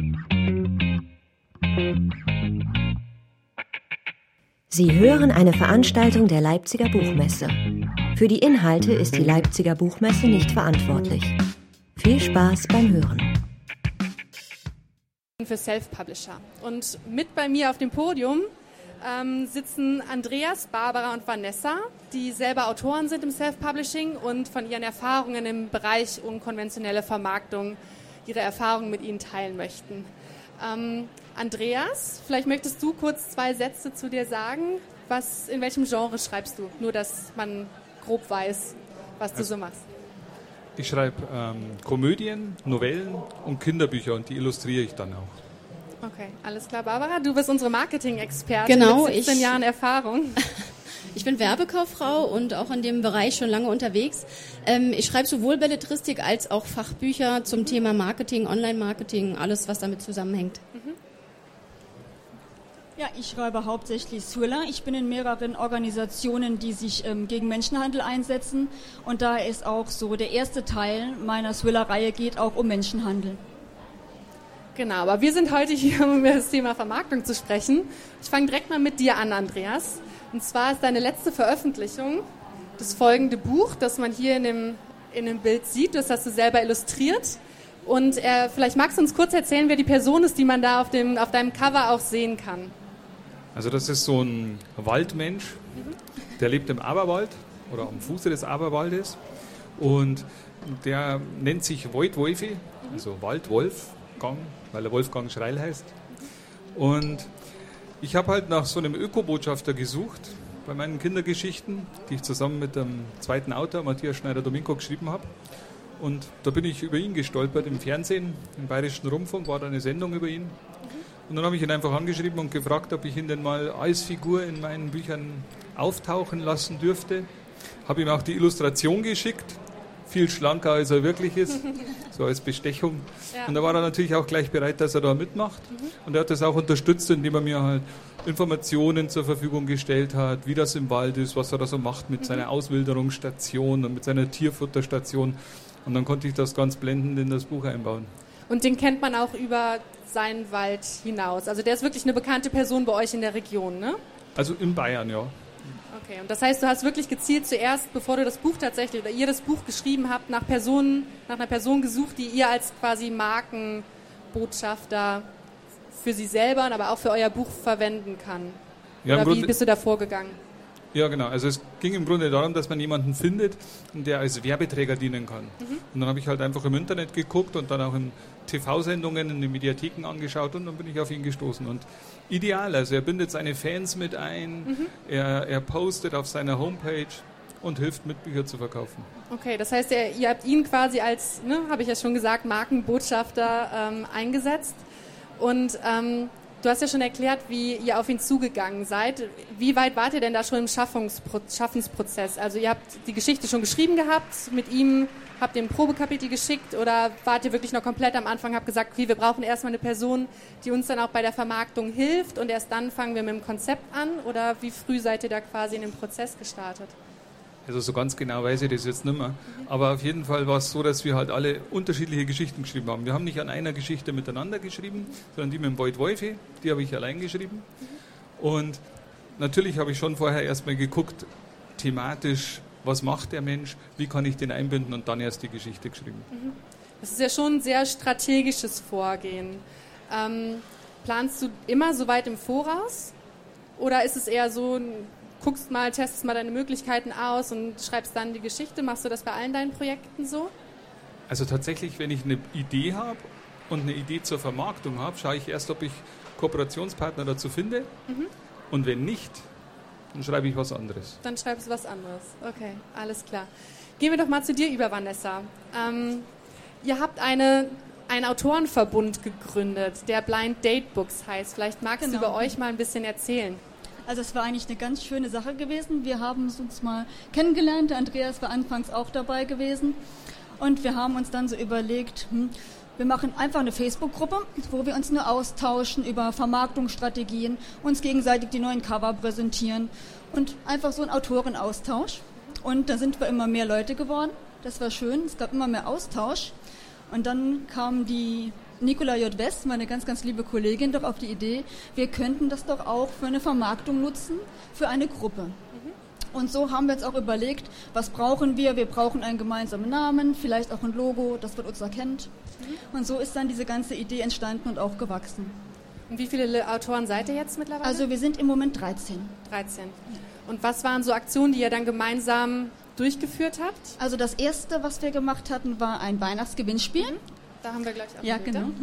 Sie hören eine Veranstaltung der Leipziger Buchmesse. Für die Inhalte ist die Leipziger Buchmesse nicht verantwortlich. Viel Spaß beim Hören. Für Self-Publisher. Und mit bei mir auf dem Podium sitzen Andreas, Barbara und Vanessa, die selber Autoren sind im Self-Publishing und von ihren Erfahrungen im Bereich unkonventionelle Vermarktung ihre Erfahrungen mit Ihnen teilen möchten. Andreas, vielleicht möchtest du kurz 2 Sätze zu dir sagen. In welchem Genre schreibst du? Nur, dass man grob weiß, was du so machst. Ich schreibe Komödien, Novellen und Kinderbücher und die illustriere ich dann auch. Okay, alles klar. Barbara, du bist unsere Marketing-Expertin mit 17 Jahren Erfahrung. Ich bin Werbekauffrau und auch in dem Bereich schon lange unterwegs. Ich schreibe sowohl Belletristik als auch Fachbücher zum Thema Marketing, Online-Marketing, alles, was damit zusammenhängt. Ja, ich schreibe hauptsächlich Thriller. Ich bin in mehreren Organisationen, die sich gegen Menschenhandel einsetzen. Und da ist auch so, der erste Teil meiner Thriller-Reihe geht auch um Menschenhandel. Genau, aber wir sind heute hier, um über das Thema Vermarktung zu sprechen. Ich fange direkt mal mit dir an, Andreas. Und zwar ist deine letzte Veröffentlichung das folgende Buch, das man hier in dem Bild sieht. Das hast du selber illustriert. Und vielleicht magst du uns kurz erzählen, wer die Person ist, die man da auf deinem Cover auch sehen kann. Also das ist so ein Waldmensch, der lebt im Aberwald oder am Fuße des Aberwaldes. Und der nennt sich Wojtwolfi, also Waldwolfgang, weil er Wolfgang Schreil heißt. Und ich habe halt nach so einem Ökobotschafter gesucht bei meinen Kindergeschichten, die ich zusammen mit dem zweiten Autor, Matthias Schneider-Dominko, geschrieben habe. Und da bin ich über ihn gestolpert im Fernsehen, im Bayerischen Rundfunk, war da eine Sendung über ihn. Und dann habe ich ihn einfach angeschrieben und gefragt, ob ich ihn denn mal als Figur in meinen Büchern auftauchen lassen dürfte. Habe ihm auch die Illustration geschickt, viel schlanker als er wirklich ist, so als Bestechung. Ja. Und da war er natürlich auch gleich bereit, dass er da mitmacht. Und er hat das auch unterstützt, indem er mir halt Informationen zur Verfügung gestellt hat, wie das im Wald ist, was er da so macht mit seiner Auswilderungsstation und mit seiner Tierfutterstation. Und dann konnte ich das ganz blendend in das Buch einbauen. Und den kennt man auch über seinen Wald hinaus. Also der ist wirklich eine bekannte Person bei euch in der Region, ne? Also in Bayern, ja. Okay, und das heißt, du hast wirklich gezielt zuerst, bevor du das Buch tatsächlich, oder ihr das Buch geschrieben habt, nach einer Person gesucht, die ihr als quasi Markenbotschafter für sie selber, aber auch für euer Buch verwenden kann. Ja, oder wie bist du da vorgegangen? Ja, genau. Also es ging im Grunde darum, dass man jemanden findet, der als Werbeträger dienen kann. Und dann habe ich halt einfach im Internet geguckt und dann auch in TV-Sendungen, in den Mediatheken angeschaut und dann bin ich auf ihn gestoßen. Und ideal, also er bindet seine Fans mit ein, er postet auf seiner Homepage und hilft mit, Bücher zu verkaufen. Okay, das heißt, ihr habt ihn quasi als, habe ich ja schon gesagt, Markenbotschafter eingesetzt. Und du hast ja schon erklärt, wie ihr auf ihn zugegangen seid. Wie weit wart ihr denn da schon im Schaffensprozess? Also ihr habt die Geschichte schon geschrieben gehabt, mit ihm habt ihr ein Probekapitel geschickt oder wart ihr wirklich noch komplett am Anfang, habt gesagt, okay, wir brauchen erstmal eine Person, die uns dann auch bei der Vermarktung hilft und erst dann fangen wir mit dem Konzept an? Oder wie früh seid ihr da quasi in den Prozess gestartet? Also so ganz genau weiß ich das jetzt nicht mehr. Aber auf jeden Fall war es so, dass wir halt alle unterschiedliche Geschichten geschrieben haben. Wir haben nicht an einer Geschichte miteinander geschrieben, sondern die mit dem Wojtwolfi, die habe ich allein geschrieben. Und natürlich habe ich schon vorher erstmal geguckt, thematisch, was macht der Mensch, wie kann ich den einbinden und dann erst die Geschichte geschrieben. Das ist ja schon ein sehr strategisches Vorgehen. Planst du immer so weit im Voraus? Oder ist es eher so, guckst mal, testest mal deine Möglichkeiten aus und schreibst dann die Geschichte? Machst du das bei allen deinen Projekten so? Also tatsächlich, wenn ich eine Idee habe und eine Idee zur Vermarktung habe, schaue ich erst, ob ich Kooperationspartner dazu finde. Und wenn nicht, dann schreibe ich was anderes. Dann schreibst du was anderes. Okay, alles klar. Gehen wir doch mal zu dir über, Vanessa. Ihr habt einen Autorenverbund gegründet, der Blind Date Books heißt. Vielleicht magst du über euch mal ein bisschen erzählen. Also es war eigentlich eine ganz schöne Sache gewesen. Wir haben uns mal kennengelernt. Der Andreas war anfangs auch dabei gewesen. Und wir haben uns dann so überlegt, wir machen einfach eine Facebook-Gruppe, wo wir uns nur austauschen über Vermarktungsstrategien, uns gegenseitig die neuen Cover präsentieren und einfach so ein Autorenaustausch. Und da sind wir immer mehr Leute geworden. Das war schön. Es gab immer mehr Austausch. Und dann kam die Nicola J. West, meine ganz, ganz liebe Kollegin, doch auf die Idee, wir könnten das doch auch für eine Vermarktung nutzen, für eine Gruppe. Und so haben wir jetzt auch überlegt, was brauchen wir? Wir brauchen einen gemeinsamen Namen, vielleicht auch ein Logo, das wird uns erkennt. Und so ist dann diese ganze Idee entstanden und auch gewachsen. Und wie viele Autoren seid ihr jetzt mittlerweile? Also wir sind im Moment 13. 13. Und was waren so Aktionen, die ihr dann gemeinsam durchgeführt habt? Also das erste, was wir gemacht hatten, war ein Weihnachtsgewinnspiel. Da haben wir gleich auch Ja, Bilder. genau.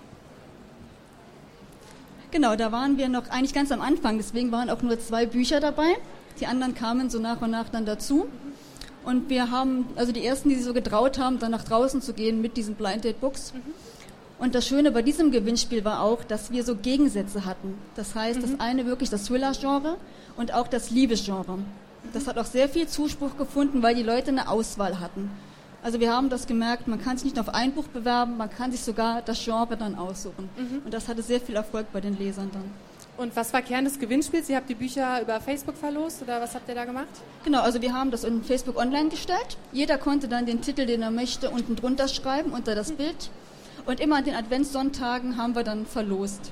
Genau, da waren wir noch eigentlich ganz am Anfang, deswegen waren auch nur 2 Bücher dabei. Die anderen kamen so nach und nach dann dazu. Und wir haben, also die ersten, die sich so getraut haben, dann nach draußen zu gehen mit diesen Blind Date Books. Und das Schöne bei diesem Gewinnspiel war auch, dass wir so Gegensätze hatten. Das heißt, das eine wirklich das Thriller-Genre und auch das Liebesgenre. Das hat auch sehr viel Zuspruch gefunden, weil die Leute eine Auswahl hatten. Also wir haben das gemerkt, man kann sich nicht nur auf ein Buch bewerben, man kann sich sogar das Genre dann aussuchen. Und das hatte sehr viel Erfolg bei den Lesern dann. Und was war Kern des Gewinnspiels? Ihr habt die Bücher über Facebook verlost oder was habt ihr da gemacht? Genau, also wir haben das in Facebook online gestellt. Jeder konnte dann den Titel, den er möchte, unten drunter schreiben, unter das Bild. Und immer an den Adventssonntagen haben wir dann verlost.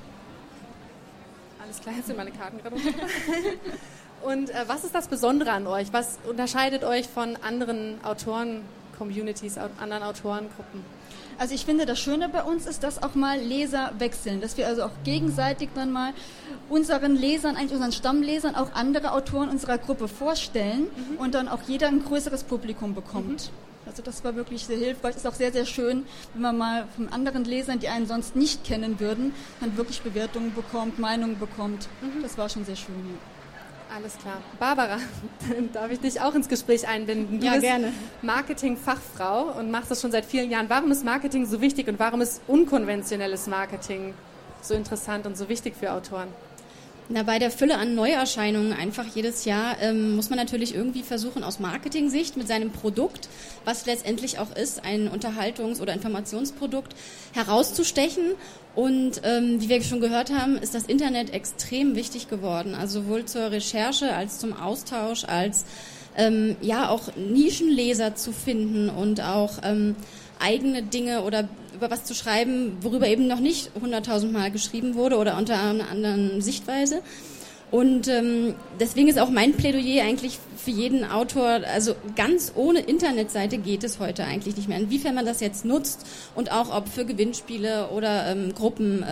Alles klar, jetzt sind meine Karten gerade runter. Und was ist das Besondere an euch? Was unterscheidet euch von anderen Autoren-Communities, anderen Autorengruppen? Also ich finde, das Schöne bei uns ist, dass auch mal Leser wechseln, dass wir also auch gegenseitig dann mal unseren Lesern, eigentlich unseren Stammlesern, auch andere Autoren unserer Gruppe vorstellen und dann auch jeder ein größeres Publikum bekommt. Also das war wirklich sehr hilfreich. Es ist auch sehr, sehr schön, wenn man mal von anderen Lesern, die einen sonst nicht kennen würden, dann wirklich Bewertungen bekommt, Meinungen bekommt. Das war schon sehr schön. Ja. Alles klar. Barbara, dann darf ich dich auch ins Gespräch einbinden. Du Ja, bist gerne. Marketing-Fachfrau und machst das schon seit vielen Jahren. Warum ist Marketing so wichtig und warum ist unkonventionelles Marketing so interessant und so wichtig für Autoren? Na, bei der Fülle an Neuerscheinungen einfach jedes Jahr muss man natürlich irgendwie versuchen, aus Marketing-Sicht mit seinem Produkt, was letztendlich auch ist, ein Unterhaltungs- oder Informationsprodukt, herauszustechen. Und wie wir schon gehört haben, ist das Internet extrem wichtig geworden. Also sowohl zur Recherche als zum Austausch, als ja auch Nischenleser zu finden und auch eigene Dinge oder über was zu schreiben, worüber eben noch nicht 100.000 Mal geschrieben wurde oder unter einer anderen Sichtweise. Und deswegen ist auch mein Plädoyer eigentlich für jeden Autor, also ganz ohne Internetseite geht es heute eigentlich nicht mehr. Inwiefern man das jetzt nutzt und auch ob für Gewinnspiele oder Gruppen,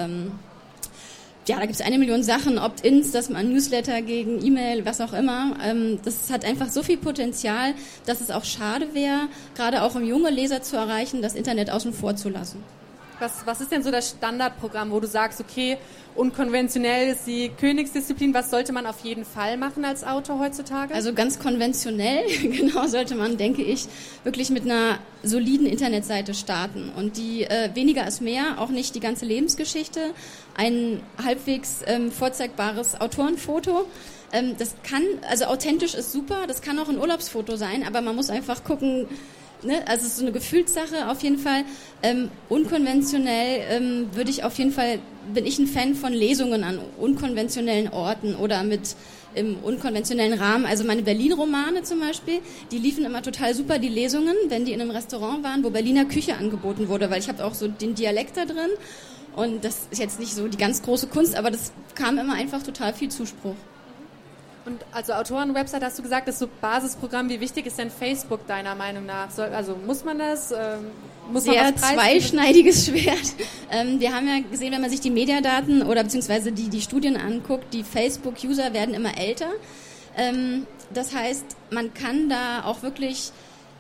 ja, da gibt es 1 Million Sachen, Opt-ins, dass man Newsletter gegen E-Mail, was auch immer. Das hat einfach so viel Potenzial, dass es auch schade wäre, gerade auch um junge Leser zu erreichen, das Internet außen vor zu lassen. Was ist denn so das Standardprogramm, wo du sagst, okay, unkonventionell ist die Königsdisziplin, was sollte man auf jeden Fall machen als Autor heutzutage? Also ganz konventionell, genau, sollte man, denke ich, wirklich mit einer soliden Internetseite starten. Und die weniger ist mehr, auch nicht die ganze Lebensgeschichte, ein halbwegs vorzeigbares Autorenfoto. Das kann, also authentisch ist super, das kann auch ein Urlaubsfoto sein, aber man muss einfach gucken, ne, also es ist so eine Gefühlssache auf jeden Fall. Unkonventionell würde ich auf jeden Fall, bin ich ein Fan von Lesungen an unkonventionellen Orten oder mit im unkonventionellen Rahmen. Also meine Berlin-Romane zum Beispiel, die liefen immer total super, die Lesungen, wenn die in einem Restaurant waren, wo Berliner Küche angeboten wurde, weil ich habe auch so den Dialekt da drin und das ist jetzt nicht so die ganz große Kunst, aber das kam immer einfach total viel Zuspruch. Und also Autoren-Website hast du gesagt, das ist so Basisprogramm. Wie wichtig ist denn Facebook deiner Meinung nach? Also muss man das? Muss man Sehr was preisgeben? zweischneidiges Schwert. Wir haben ja gesehen, wenn man sich die Mediadaten oder beziehungsweise die Studien anguckt, die Facebook-User werden immer älter. Das heißt, man kann da auch wirklich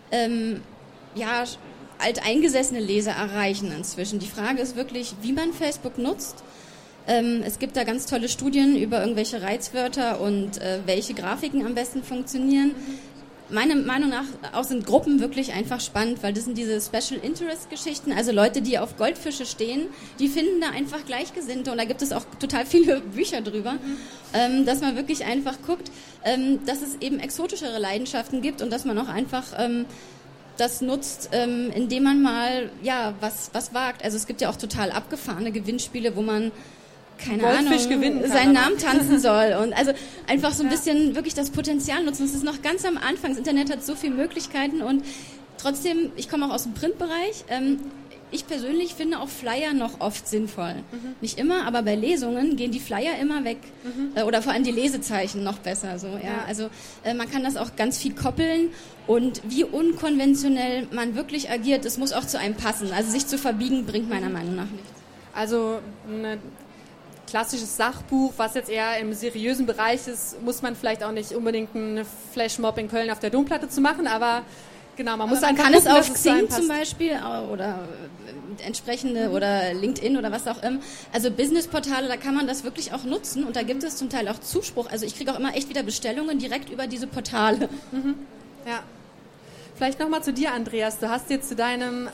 ja, alteingesessene Leser erreichen inzwischen. Die Frage ist wirklich, wie man Facebook nutzt. Es gibt da ganz tolle Studien über irgendwelche Reizwörter und welche Grafiken am besten funktionieren. Meiner Meinung nach auch sind Gruppen wirklich einfach spannend, weil das sind diese Special Interest Geschichten, also Leute, die auf Goldfische stehen, die finden da einfach Gleichgesinnte und da gibt es auch total viele Bücher drüber, dass man wirklich einfach guckt, dass es eben exotischere Leidenschaften gibt und dass man auch einfach das nutzt, indem man mal ja was wagt. Also es gibt ja auch total abgefahrene Gewinnspiele, wo man keine Ahnung, seinen Namen tanzen soll und also einfach so ein bisschen wirklich das Potenzial nutzen. Es ist noch ganz am Anfang, das Internet hat so viele Möglichkeiten und trotzdem, ich komme auch aus dem Printbereich, ich persönlich finde auch Flyer noch oft sinnvoll. Nicht immer, aber bei Lesungen gehen die Flyer immer weg. Oder vor allem die Lesezeichen noch besser. So, ja. Also man kann das auch ganz viel koppeln. Und wie unkonventionell man wirklich agiert, das muss auch zu einem passen. Also sich zu verbiegen, bringt meiner Meinung nach nichts. Also ein klassisches Sachbuch, was jetzt eher im seriösen Bereich ist, muss man vielleicht auch nicht unbedingt einen Flashmob in Köln auf der Domplatte zu machen, aber genau, man muss einfach kann wissen, es auf dass Xing zum Beispiel oder entsprechende oder LinkedIn oder was auch immer. Also Businessportale, da kann man das wirklich auch nutzen und da gibt es zum Teil auch Zuspruch. Also ich kriege auch immer echt wieder Bestellungen direkt über diese Portale. Ja. Vielleicht nochmal zu dir, Andreas. Du hast jetzt zu deinem,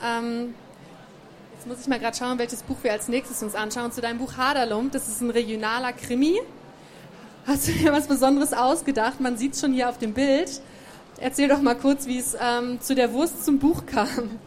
jetzt muss ich mal gerade schauen, welches Buch wir als nächstes uns anschauen, zu deinem Buch Haderlump. Das ist ein regionaler Krimi. Hast du dir was Besonderes ausgedacht? Man sieht es schon hier auf dem Bild. Erzähl doch mal kurz, wie es zu der Wurst zum Buch kam.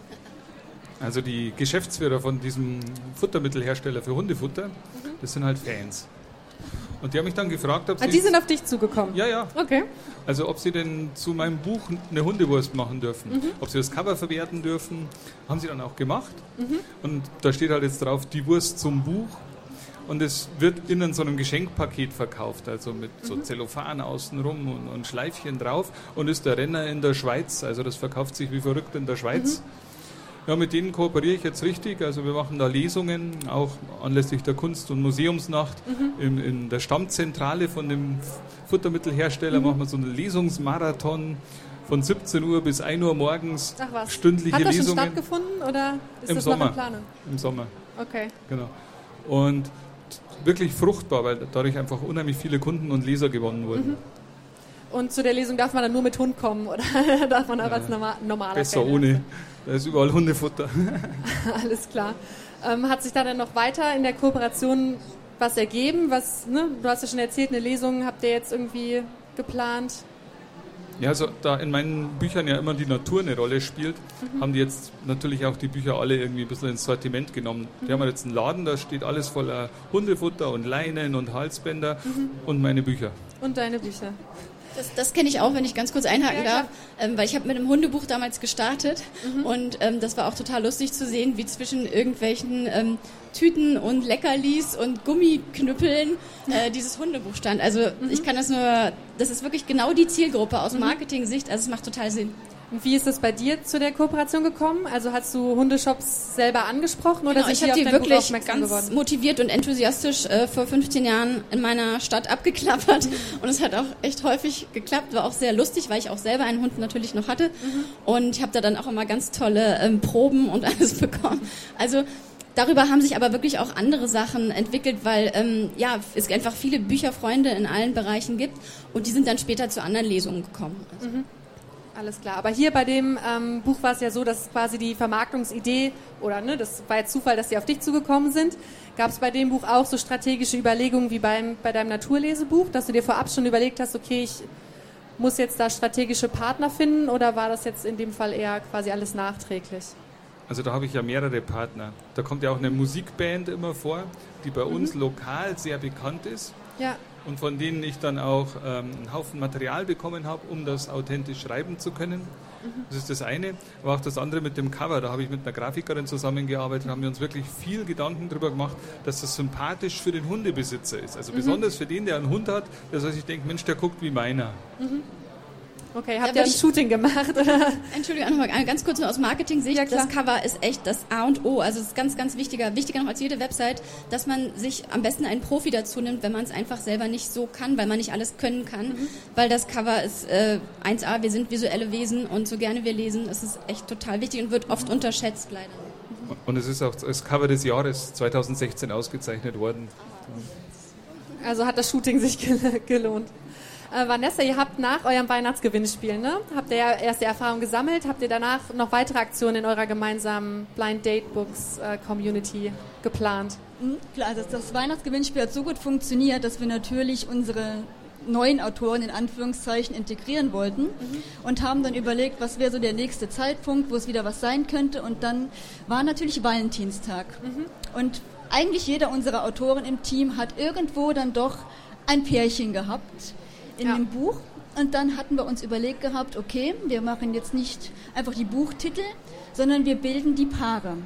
Also die Geschäftsführer von diesem Futtermittelhersteller für Hundefutter, das sind halt Fans. Und die haben mich dann gefragt, ob sie... Die sind auf dich zugekommen? Ja. Okay. Also ob sie denn zu meinem Buch eine Hundewurst machen dürfen, ob sie das Cover verwerten dürfen, haben sie dann auch gemacht. Und da steht halt jetzt drauf, die Wurst zum Buch. Und es wird in so einem Geschenkpaket verkauft, also mit so Zellophan außenrum und Schleifchen drauf und ist der Renner in der Schweiz, also das verkauft sich wie verrückt in der Schweiz. Ja, mit denen kooperiere ich jetzt richtig, also wir machen da Lesungen, auch anlässlich der Kunst- und Museumsnacht in der Stammzentrale von dem Futtermittelhersteller machen wir so einen Lesungsmarathon von 17 Uhr bis 1 Uhr morgens, stündliche Lesungen. Hat das schon stattgefunden oder ist Im das Sommer. noch in Planung? Im Sommer. Okay. Genau. Und wirklich fruchtbar, weil dadurch einfach unheimlich viele Kunden und Leser gewonnen wurden. Und zu der Lesung darf man dann nur mit Hund kommen oder darf man auch als normaler besser Fan ohne. Da ist überall Hundefutter. Alles klar. Hat sich da dann noch weiter in der Kooperation was ergeben? Du hast ja schon erzählt, eine Lesung habt ihr jetzt irgendwie geplant? Ja, also da in meinen Büchern ja immer die Natur eine Rolle spielt, haben die jetzt natürlich auch die Bücher alle irgendwie ein bisschen ins Sortiment genommen. Die haben jetzt einen Laden, da steht alles voller Hundefutter und Leinen und Halsbänder und meine Bücher. Und deine Bücher. Das kenne ich auch, wenn ich ganz kurz einhaken darf, weil ich habe mit einem Hundebuch damals gestartet und das war auch total lustig zu sehen, wie zwischen irgendwelchen Tüten und Leckerlis und Gummiknüppeln dieses Hundebuch stand. Also ich kann das ist wirklich genau die Zielgruppe aus Marketing-Sicht, also es macht total Sinn. Und wie ist das bei dir zu der Kooperation gekommen? Also hast du Hundeshops selber angesprochen oder ich habe die wirklich ganz motiviert und enthusiastisch vor 15 Jahren in meiner Stadt abgeklappert und es hat auch echt häufig geklappt, war auch sehr lustig, weil ich auch selber einen Hund natürlich noch hatte und ich habe da dann auch immer ganz tolle Proben und alles bekommen. Also darüber haben sich aber wirklich auch andere Sachen entwickelt, weil es einfach viele Bücherfreunde in allen Bereichen gibt und die sind dann später zu anderen Lesungen gekommen. Also. Alles klar. Aber hier bei dem Buch war es ja so, dass quasi die Vermarktungsidee, oder das war jetzt Zufall, dass sie auf dich zugekommen sind. Gab es bei dem Buch auch so strategische Überlegungen wie bei deinem Naturlesebuch, dass du dir vorab schon überlegt hast, okay, ich muss jetzt da strategische Partner finden, oder war das jetzt in dem Fall eher quasi alles nachträglich? Also da habe ich ja mehrere Partner. Da kommt ja auch eine Musikband immer vor, die bei uns lokal sehr bekannt ist. Ja. Und von denen ich dann auch einen Haufen Material bekommen habe, um das authentisch schreiben zu können. Das ist das eine. Aber auch das andere mit dem Cover. Da habe ich mit einer Grafikerin zusammengearbeitet, haben wir uns wirklich viel Gedanken darüber gemacht, dass das sympathisch für den Hundebesitzer ist. Also besonders für den, der einen Hund hat, dass er sich denkt, Mensch, der guckt wie meiner. Okay, habt ihr ein Shooting gemacht? Oder? Entschuldigung, nochmal ganz kurz nur aus Marketing-Sicht. Ja, das Cover ist echt das A und O. Also es ist ganz, ganz wichtiger noch als jede Website, dass man sich am besten einen Profi dazu nimmt, wenn man es einfach selber nicht so kann, weil man nicht alles können kann. Weil das Cover ist 1A, wir sind visuelle Wesen und so gerne wir lesen. Es ist echt total wichtig und wird oft unterschätzt, leider. Und es ist auch als Cover des Jahres 2016 ausgezeichnet worden. Also hat das Shooting sich gelohnt. Vanessa, ihr habt nach eurem Weihnachtsgewinnspiel, habt ihr ja erste Erfahrung gesammelt, habt ihr danach noch weitere Aktionen in eurer gemeinsamen Blind Date Books Community geplant? Klar, das Weihnachtsgewinnspiel hat so gut funktioniert, dass wir natürlich unsere neuen Autoren in Anführungszeichen integrieren wollten und haben dann überlegt, was wäre so der nächste Zeitpunkt, wo es wieder was sein könnte, und dann war natürlich Valentinstag. Und eigentlich jeder unserer Autoren im Team hat irgendwo dann doch ein Pärchen gehabt in dem Buch, und dann hatten wir uns überlegt gehabt, okay, wir machen jetzt nicht einfach die Buchtitel, sondern wir bilden die Paare.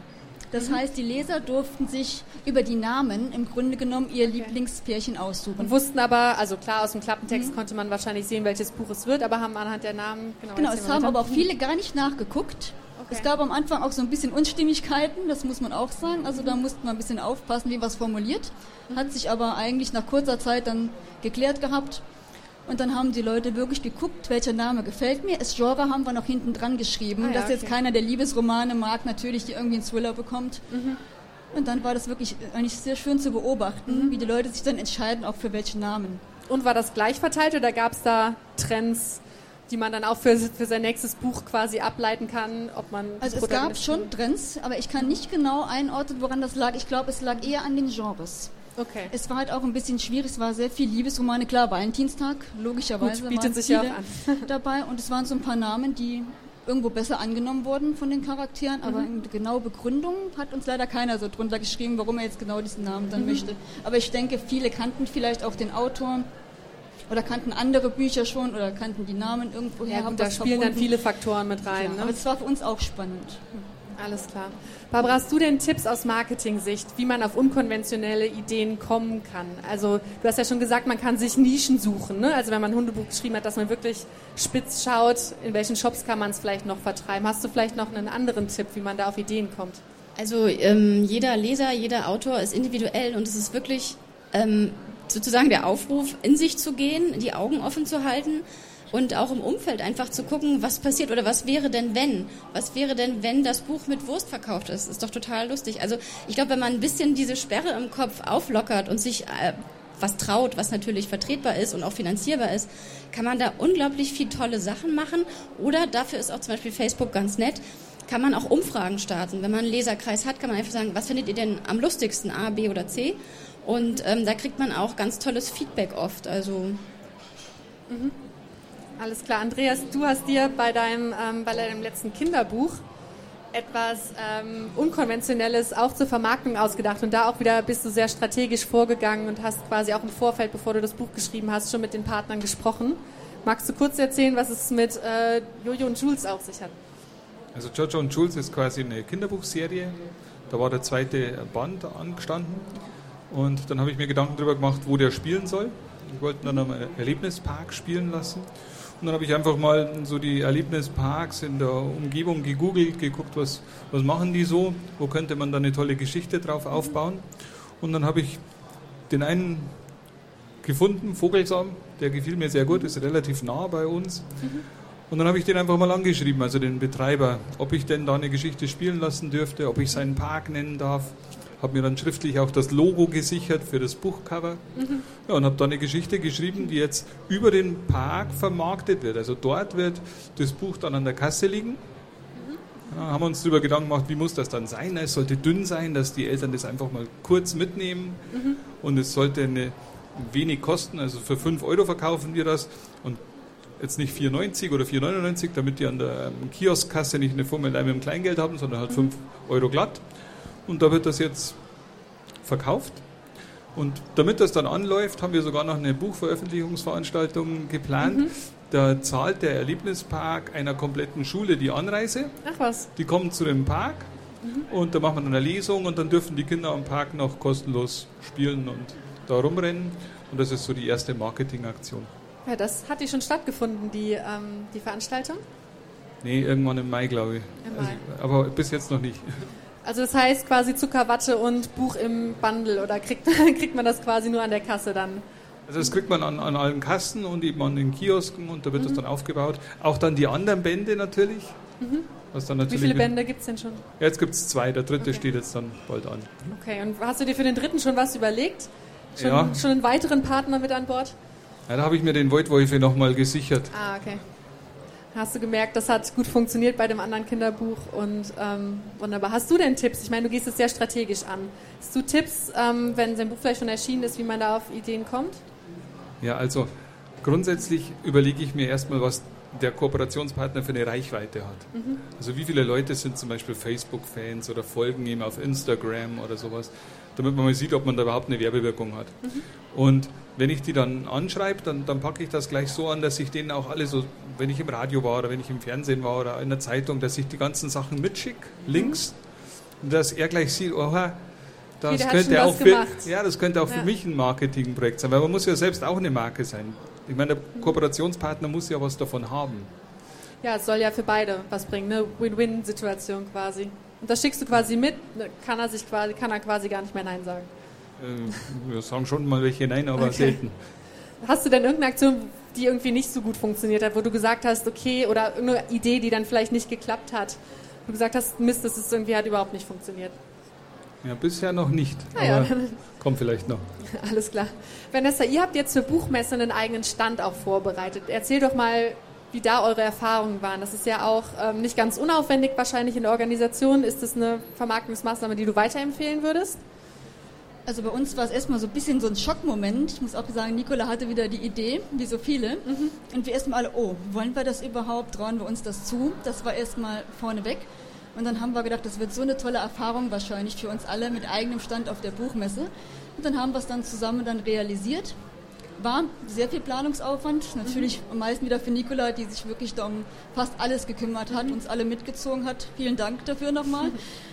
Das heißt, die Leser durften sich über die Namen im Grunde genommen ihr Lieblingspärchen aussuchen. Und wussten aber, also klar, aus dem Klappentext konnte man wahrscheinlich sehen, welches Buch es wird, aber haben anhand der Namen... Genau, es haben aber auch viele gar nicht nachgeguckt. Okay. Es gab am Anfang auch so ein bisschen Unstimmigkeiten, das muss man auch sagen. Also da musste man ein bisschen aufpassen, wie was formuliert. Hat sich aber eigentlich nach kurzer Zeit dann geklärt gehabt. Und dann haben die Leute wirklich geguckt, welcher Name gefällt mir. Das Genre haben wir noch hinten dran geschrieben, dass jetzt keiner, der Liebesromane mag, natürlich die irgendwie einen Thriller bekommt. Und dann war das wirklich eigentlich sehr schön zu beobachten, wie die Leute sich dann entscheiden, auch für welchen Namen. Und war das gleich verteilt oder gab es da Trends, die man dann auch für sein nächstes Buch quasi ableiten kann, ob man... Also es gab schon Trends, aber ich kann nicht genau einordnen, woran das lag. Ich glaube, es lag eher an den Genres. Okay. Es war halt auch ein bisschen schwierig, es war sehr viel Liebesromane, klar, Valentinstag, logischerweise. Gut, bietet sich ja auch an. Dabei und es waren so ein paar Namen, die irgendwo besser angenommen wurden von den Charakteren, aber eine genaue Begründung hat uns leider keiner so drunter geschrieben, warum er jetzt genau diesen Namen dann möchte. Aber ich denke, viele kannten vielleicht auch den Autor oder kannten andere Bücher schon oder kannten die Namen irgendwoher. Ja, gut, da spielen dann viele Faktoren mit rein. Ne? Aber es war für uns auch spannend. Alles klar. Barbara, hast du denn Tipps aus Marketing-Sicht, wie man auf unkonventionelle Ideen kommen kann? Also du hast ja schon gesagt, man kann sich Nischen suchen. Ne? Also wenn man ein Hundebuch geschrieben hat, dass man wirklich spitz schaut, in welchen Shops kann man es vielleicht noch vertreiben. Hast du vielleicht noch einen anderen Tipp, wie man da auf Ideen kommt? Also jeder Leser, jeder Autor ist individuell und es ist wirklich sozusagen der Aufruf, in sich zu gehen, die Augen offen zu halten. Und auch im Umfeld einfach zu gucken, was passiert oder was wäre denn, wenn? Was wäre denn, wenn das Buch mit Wurst verkauft ist? Ist doch total lustig. Also ich glaube, wenn man ein bisschen diese Sperre im Kopf auflockert und sich was traut, was natürlich vertretbar ist und auch finanzierbar ist, kann man da unglaublich viel tolle Sachen machen. Oder dafür ist auch zum Beispiel Facebook ganz nett, kann man auch Umfragen starten. Wenn man einen Leserkreis hat, kann man einfach sagen, was findet ihr denn am lustigsten, A, B oder C? Und da kriegt man auch ganz tolles Feedback oft. Also... Alles klar. Andreas, du hast dir bei deinem letzten Kinderbuch etwas Unkonventionelles auch zur Vermarktung ausgedacht und da auch wieder bist du sehr strategisch vorgegangen und hast quasi auch im Vorfeld, bevor du das Buch geschrieben hast, schon mit den Partnern gesprochen. Magst du kurz erzählen, was es mit Jojo und Jules auf sich hat? Also Jojo und Jules ist quasi eine Kinderbuchserie. Da war der zweite Band angestanden und dann habe ich mir Gedanken darüber gemacht, wo der spielen soll. Ich wollte dann am Erlebnispark spielen lassen. Und dann habe ich einfach mal so die Erlebnisparks in der Umgebung gegoogelt, geguckt, was machen die so, wo könnte man da eine tolle Geschichte drauf aufbauen. Und dann habe ich den einen gefunden, Vogelsam, der gefiel mir sehr gut, ist relativ nah bei uns. Und dann habe ich den einfach mal angeschrieben, also den Betreiber, ob ich denn da eine Geschichte spielen lassen dürfte, ob ich seinen Park nennen darf. Habe mir dann schriftlich auch das Logo gesichert für das Buchcover. Ja, und habe dann eine Geschichte geschrieben, die jetzt über den Park vermarktet wird. Also dort wird das Buch dann an der Kasse liegen. Ja, haben uns darüber Gedanken gemacht, wie muss das dann sein? Es sollte dünn sein, dass die Eltern das einfach mal kurz mitnehmen. Und es sollte wenig kosten, also für 5 € verkaufen wir das. Und jetzt nicht 4,90 oder 4,99, damit die an der Kioskkasse nicht eine Fummelei mit dem Kleingeld haben, sondern halt 5 € glatt. Und da wird das jetzt verkauft. Und damit das dann anläuft, haben wir sogar noch eine Buchveröffentlichungsveranstaltung geplant. Da zahlt der Erlebnispark einer kompletten Schule die Anreise. Ach was. Die kommen zu dem Park und da machen wir dann eine Lesung und dann dürfen die Kinder am Park noch kostenlos spielen und da rumrennen. Und das ist so die erste Marketingaktion. Ja, das hat die schon stattgefunden, die Veranstaltung? Nee, irgendwann im Mai, glaube ich. Im Mai. Also, aber bis jetzt noch nicht. Also das heißt quasi Zuckerwatte und Buch im Bundle oder kriegt man das quasi nur an der Kasse dann? Also das kriegt man an allen Kassen und eben an den Kiosken und da wird das dann aufgebaut. Auch dann die anderen Bände natürlich. Was dann natürlich Wie viele Bände gibt es denn schon? Ja, jetzt gibt es 2, der dritte steht jetzt dann bald an. Okay, und hast du dir für den dritten schon was überlegt? Schon einen weiteren Partner mit an Bord? Ja, da habe ich mir den Voidwolfe nochmal gesichert. Ah, okay. Hast du gemerkt, das hat gut funktioniert bei dem anderen Kinderbuch und wunderbar. Hast du denn Tipps? Ich meine, du gehst es sehr strategisch an. Hast du Tipps, wenn sein Buch vielleicht schon erschienen ist, wie man da auf Ideen kommt? Ja, also grundsätzlich überlege ich mir erstmal, was der Kooperationspartner für eine Reichweite hat. Also wie viele Leute sind zum Beispiel Facebook-Fans oder folgen ihm auf Instagram oder sowas, damit man mal sieht, ob man da überhaupt eine Werbewirkung hat. Und wenn ich die dann anschreibe, dann packe ich das gleich so an, dass ich denen auch alle so, wenn ich im Radio war oder wenn ich im Fernsehen war oder in der Zeitung, dass ich die ganzen Sachen mitschicke, Links, dass er gleich sieht, oha, das Jeder hat könnte schon auch was gemacht. das könnte auch für mich ein Marketingprojekt sein, weil man muss ja selbst auch eine Marke sein. Ich meine, der Kooperationspartner muss ja was davon haben. Ja, es soll ja für beide was bringen, eine Win-Win-Situation quasi. Und das schickst du quasi mit, kann er quasi gar nicht mehr Nein sagen. Wir sagen schon mal welche Nein, aber selten. Hast du denn irgendeine Aktion, die irgendwie nicht so gut funktioniert hat, wo du gesagt hast, okay, oder irgendeine Idee, die dann vielleicht nicht geklappt hat, wo du gesagt hast, Mist, das ist irgendwie hat überhaupt nicht funktioniert? Ja, bisher noch nicht, Ja. aber kommt vielleicht noch. Alles klar. Vanessa, ihr habt jetzt für Buchmesse einen eigenen Stand auch vorbereitet. Erzähl doch mal, wie da eure Erfahrungen waren. Das ist ja auch nicht ganz unaufwendig wahrscheinlich in der Organisation. Ist das eine Vermarktungsmaßnahme, die du weiterempfehlen würdest? Also bei uns war es erstmal so ein bisschen so ein Schockmoment. Ich muss auch sagen, Nicola hatte wieder die Idee, wie so viele. Und wir erstmal alle, wollen wir das überhaupt? Trauen wir uns das zu? Das war erstmal vorneweg. Und dann haben wir gedacht, das wird so eine tolle Erfahrung wahrscheinlich für uns alle mit eigenem Stand auf der Buchmesse. Und dann haben wir es dann zusammen dann realisiert. War sehr viel Planungsaufwand, natürlich am meisten wieder für Nicola, die sich wirklich da um fast alles gekümmert hat, uns alle mitgezogen hat. Vielen Dank dafür nochmal.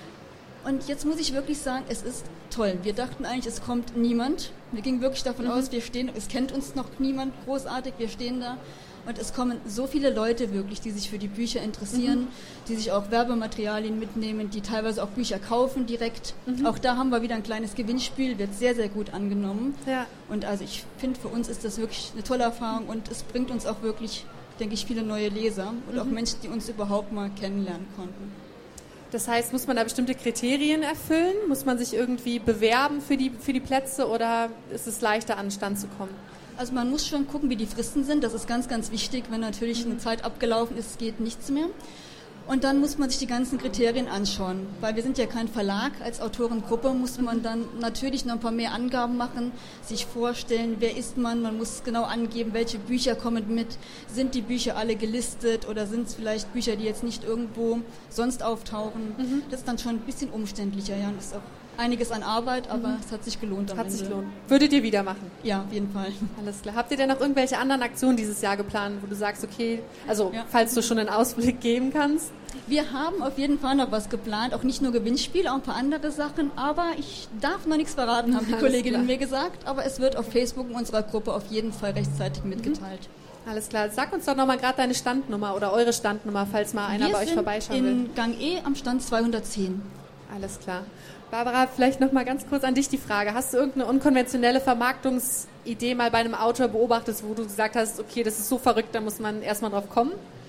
Und jetzt muss ich wirklich sagen, es ist toll. Wir dachten eigentlich, es kommt niemand. Wir gingen wirklich davon aus, es kennt uns noch niemand großartig, wir stehen da. Und es kommen so viele Leute wirklich, die sich für die Bücher interessieren, die sich auch Werbematerialien mitnehmen, die teilweise auch Bücher kaufen direkt. Auch da haben wir wieder ein kleines Gewinnspiel, wird sehr, sehr gut angenommen. Ja. Und also ich finde, für uns ist das wirklich eine tolle Erfahrung und es bringt uns auch wirklich, denke ich, viele neue Leser und auch Menschen, die uns überhaupt mal kennenlernen konnten. Das heißt, muss man da bestimmte Kriterien erfüllen? Muss man sich irgendwie bewerben für die Plätze oder ist es leichter, an den Stand zu kommen? Also man muss schon gucken, wie die Fristen sind. Das ist ganz, ganz wichtig. Wenn natürlich eine Zeit abgelaufen ist, geht nichts mehr. Und dann muss man sich die ganzen Kriterien anschauen. Weil wir sind ja kein Verlag. Als Autorengruppe muss man dann natürlich noch ein paar mehr Angaben machen, sich vorstellen, wer ist man. Man muss genau angeben, welche Bücher kommen mit. Sind die Bücher alle gelistet oder sind es vielleicht Bücher, die jetzt nicht irgendwo sonst auftauchen? Das ist dann schon ein bisschen umständlicher. Ja, und das ist auch einiges an Arbeit, aber es hat sich gelohnt am Ende. Hat sich gelohnt. Würdet ihr wieder machen? Ja, auf jeden Fall. Alles klar. Habt ihr denn noch irgendwelche anderen Aktionen dieses Jahr geplant, wo du sagst, okay, also falls du schon einen Ausblick geben kannst? Wir haben auf jeden Fall noch was geplant, auch nicht nur Gewinnspiel, auch ein paar andere Sachen, aber ich darf noch nichts verraten, haben die Kolleginnen mir gesagt, aber es wird auf Facebook in unserer Gruppe auf jeden Fall rechtzeitig mitgeteilt. Alles klar. Sag uns doch nochmal gerade deine Standnummer oder eure Standnummer, falls mal einer bei euch vorbeischauen will. Wir sind in Gang E am Stand 210. Alles klar. Barbara, vielleicht noch mal ganz kurz an dich die Frage. Hast du irgendeine unkonventionelle Vermarktungsidee mal bei einem Autor beobachtet, wo du gesagt hast, okay, das ist so verrückt, da muss man erstmal drauf kommen?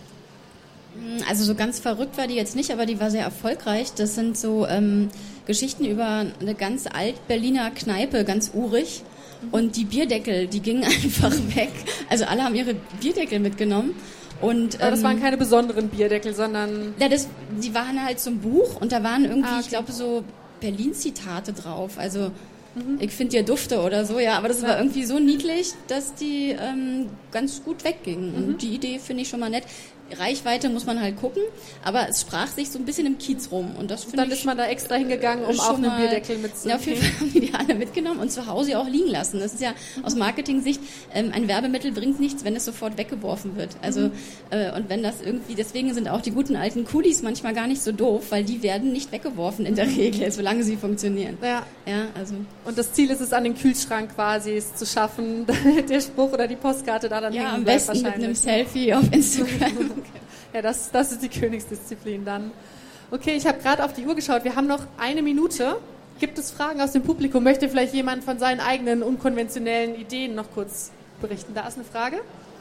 Also so ganz verrückt war die jetzt nicht, aber die war sehr erfolgreich. Das sind so Geschichten über eine ganz alt-Berliner Kneipe, ganz urig. Und die Bierdeckel, die gingen einfach weg. Also alle haben ihre Bierdeckel mitgenommen. Und, aber das waren keine besonderen Bierdeckel, sondern... Ja, die waren halt so ein Buch und da waren irgendwie, ich glaube, so Berlin-Zitate drauf. Also ich finde ja Dufte oder so, ja. Aber das war irgendwie so niedlich, dass die ganz gut weggingen. Und die Idee finde ich schon mal nett. Reichweite muss man halt gucken, aber es sprach sich so ein bisschen im Kiez rum. Und das dann ist man da extra hingegangen, um auch einen Bierdeckel mitzunehmen. Ja, auf jeden Fall haben die alle mitgenommen und zu Hause auch liegen lassen. Das ist ja aus Marketing-Sicht, ein Werbemittel bringt nichts, wenn es sofort weggeworfen wird. Also und wenn das irgendwie, deswegen sind auch die guten alten Kulis manchmal gar nicht so doof, weil die werden nicht weggeworfen in der Regel, solange sie funktionieren. Ja, also. Und das Ziel ist es, an den Kühlschrank quasi es zu schaffen, der Spruch oder die Postkarte da dann hängen am bleibt besten mit einem Selfie auf Instagram. Ja, das ist die Königsdisziplin dann. Okay, ich habe gerade auf die Uhr geschaut. Wir haben noch 1 Minute. Gibt es Fragen aus dem Publikum? Möchte vielleicht jemand von seinen eigenen unkonventionellen Ideen noch kurz berichten? Da ist eine Frage.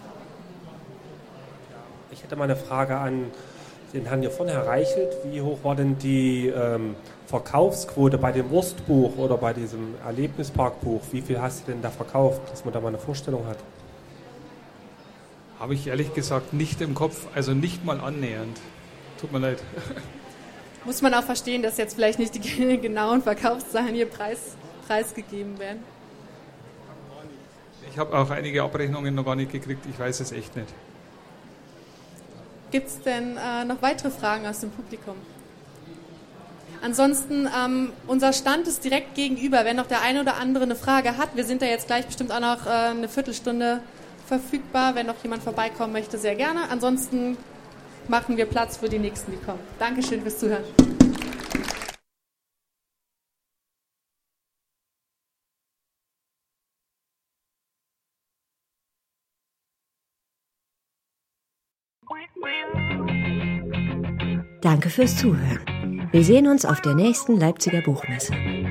Ich hätte mal eine Frage an den Herrn hier vorne, Herr Reichelt. Wie hoch war denn die Verkaufsquote bei dem Wurstbuch oder bei diesem Erlebnisparkbuch? Wie viel hast du denn da verkauft, dass man da mal eine Vorstellung hat? Habe ich ehrlich gesagt nicht im Kopf, also nicht mal annähernd. Tut mir leid. Muss man auch verstehen, dass jetzt vielleicht nicht die genauen Verkaufszahlen hier preisgegeben werden? Ich habe auch einige Abrechnungen noch gar nicht gekriegt, ich weiß es echt nicht. Gibt es denn noch weitere Fragen aus dem Publikum? Ansonsten, unser Stand ist direkt gegenüber, wenn noch der eine oder andere eine Frage hat. Wir sind da jetzt gleich bestimmt auch noch eine Viertelstunde verfügbar. Wenn noch jemand vorbeikommen möchte, sehr gerne. Ansonsten machen wir Platz für die Nächsten, die kommen. Dankeschön fürs Zuhören. Danke fürs Zuhören. Wir sehen uns auf der nächsten Leipziger Buchmesse.